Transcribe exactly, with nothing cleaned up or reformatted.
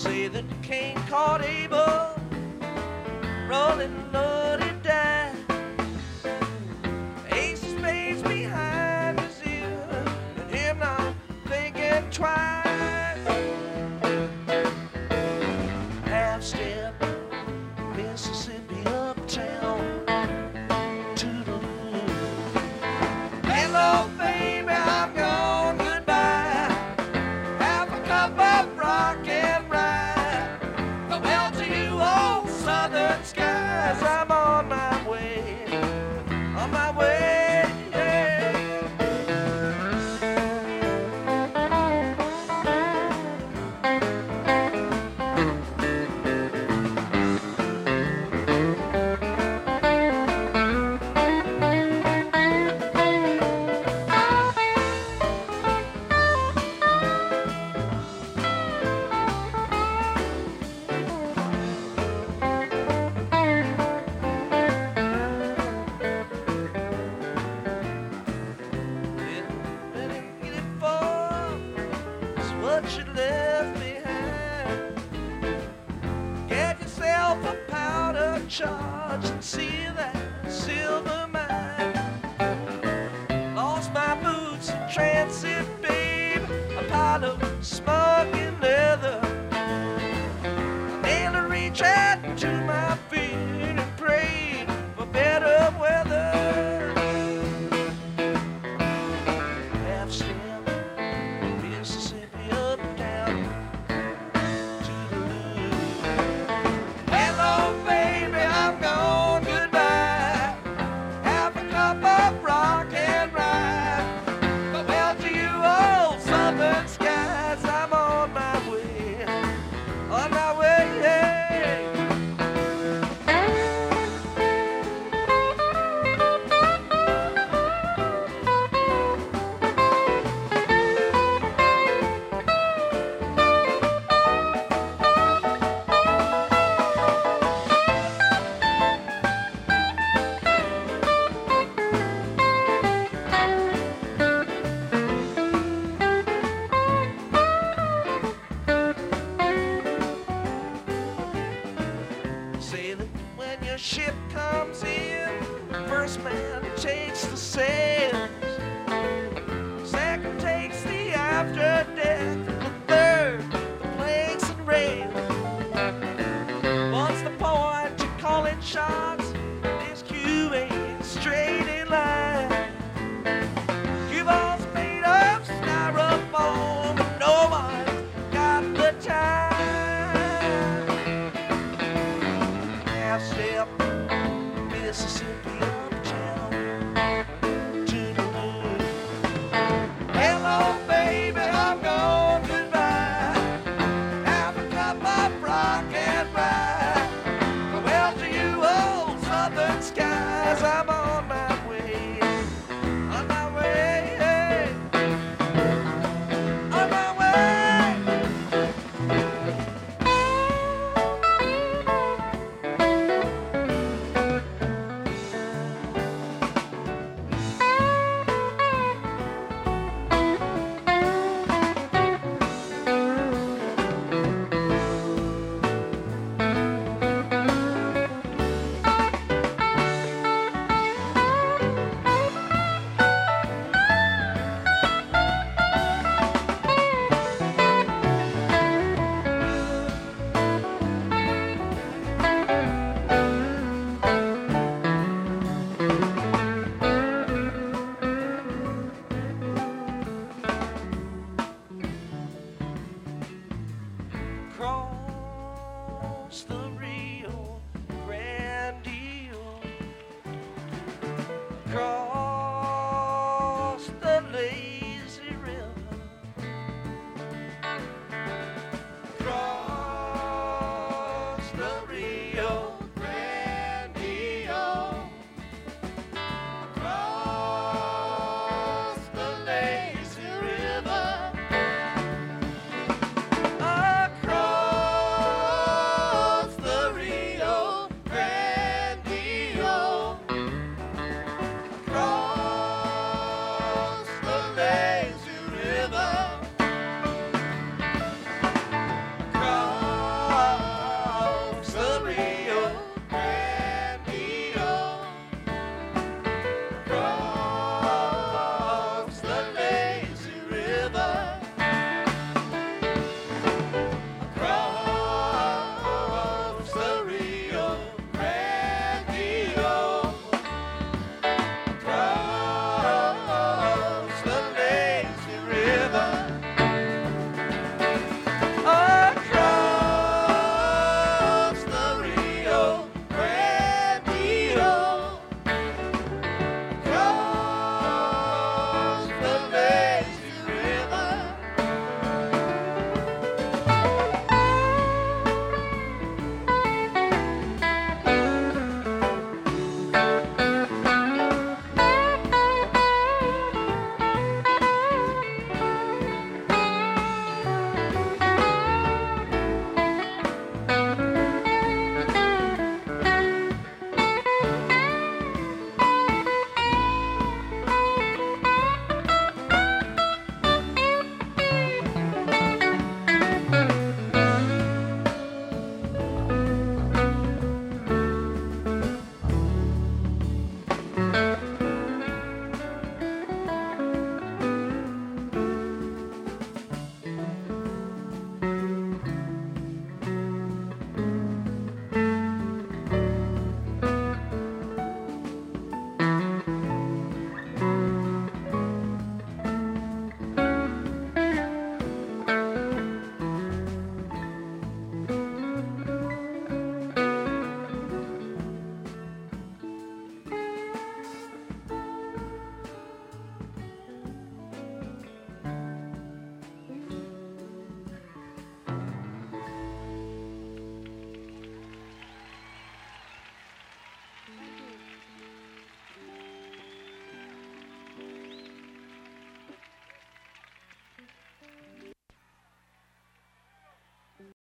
Say that Cain caught Abel rolling loaded die. Ace of spades behind his ear, and him not thinking twice. Half step Mississippi uptown to the hello baby, I'm gone, goodbye. Have a cup of rock and rye. Farewell to you, old southern skies. I'm on my way, on my way, yeah. What you left behind. Get yourself a powder charge and see that silver mine. Lost my boots in transit, babe, a pile of smoking leather. I nearly reached out to my feet and prayed for better weather. Half step Mississippi uptown to the Louvre. Hello, baby, I'm gone, goodbye. Have a cup of rock and rye. Farewell to you, old southern skies. I'm on my way, on my way, yeah. Say that when your ship comes in, the first man takes the sails, second takes the after deck, the third the planks and rails. What's the point to calling shots? This cue ain't straight in line. Cue ball's made of styrofoam, but no one's got the time. Half step Mississippi uptown to the Louvre. Hello, baby, I'm gone, goodbye. Have a cup of rock and rye. Farewell to you, old southern skies. I'm on my way, on my way, on my way. Across the